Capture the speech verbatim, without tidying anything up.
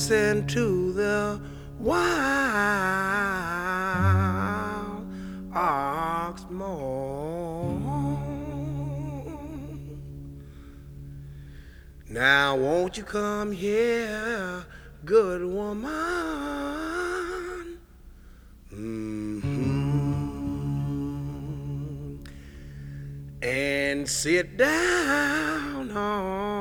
listen to the wild ox mourn. Now won't you come here, good woman? Mm-hmm. And sit down on